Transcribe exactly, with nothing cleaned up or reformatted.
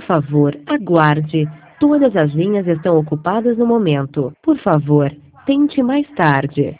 favor, aguarde. Todas as linhas estão ocupadas no momento. Por favor, tente mais tarde.